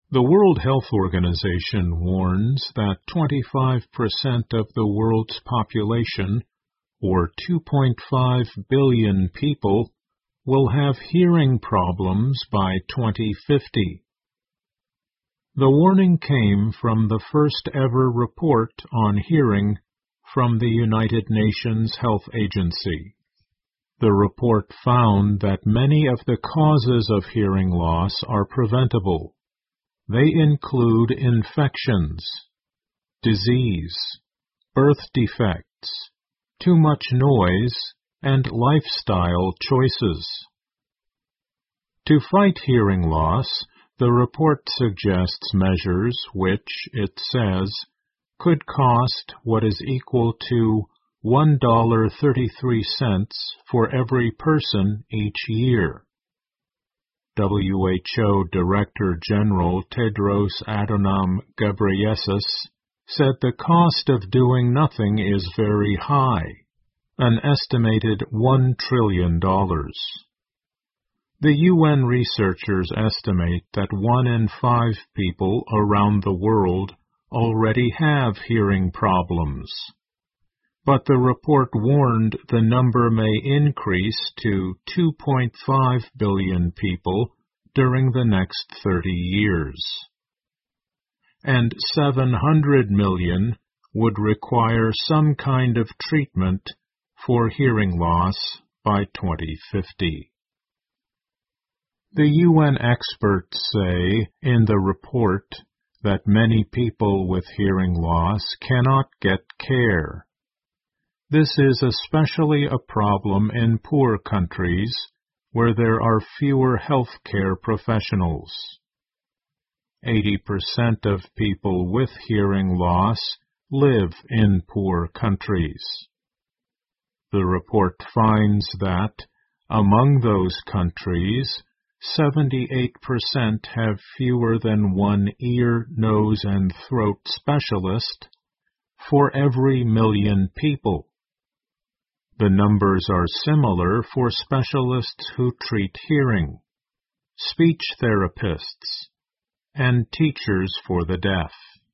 The World Health Organization warns that 25% of the world's population, or 2.5 billion people, will have hearing problems by 2050. The warning came from the first ever report on hearing from the United Nations Health Agency. The report found that many of the causes of hearing loss are preventable. They include infections, disease, birth defects, too much noise, and lifestyle choices. To fight hearing loss, the report suggests measures which, it says, could cost what is equal to $1.33 for every person each year. WHO Director General Tedros Adhanom Ghebreyesus said the cost of doing nothing is very high, an estimated $1 trillion. The UN researchers estimate that 1 in 5 people around the world already have hearing problems. But the report warned the number may increase to 2.5 billion people during the next 30 years. And 700 million would require some kind of treatment for hearing loss by 2050. The UN experts say in the report that many people with hearing loss cannot get care. This is especially a problem in poor countries where there are fewer health care professionals. 80% of people with hearing loss live in poor countries. The report finds that, among those countries, 78% have fewer than one ear, nose, and throat specialist for every million people. The numbers are similar for specialists who treat hearing, speech therapists, and teachers for the deaf.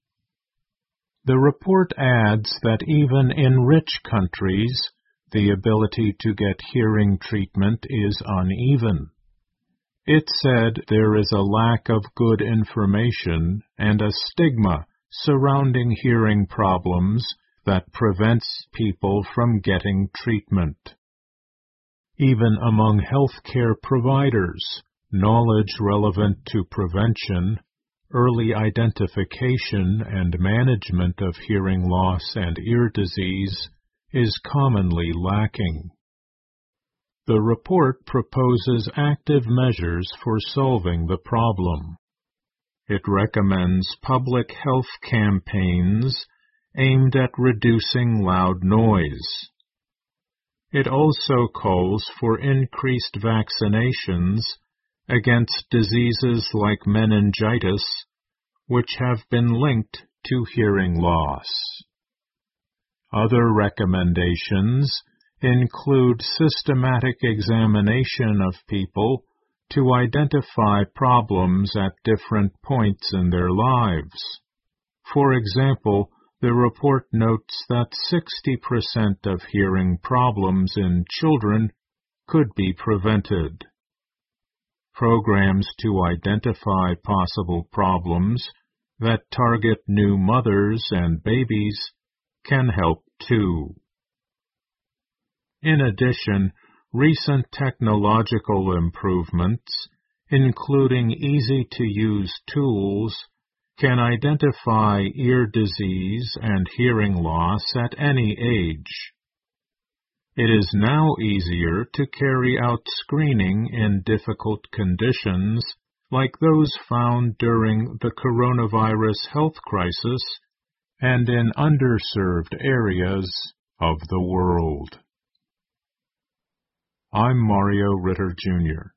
The report adds that even in rich countries, the ability to get hearing treatment is uneven. It said there is a lack of good information and a stigma surrounding hearing problems that prevents people from getting treatment. Even among healthcare providers, knowledge relevant to prevention, early identification and management of hearing loss and ear disease is commonly lacking. The report proposes active measures for solving the problem. It recommends public health campaigns aimed at reducing loud noise. It also calls for increased vaccinations against diseases like meningitis, which have been linked to hearing loss. Other recommendations include systematic examination of people to identify problems at different points in their lives. For example, the report notes that 60% of hearing problems in children could be prevented. Programs to identify possible problems that target new mothers and babies can help too. In addition, recent technological improvements, including easy-to-use tools, can identify ear disease and hearing loss at any age. It is now easier to carry out screening in difficult conditions like those found during the coronavirus health crisis and in underserved areas of the world. I'm Mario Ritter, Jr.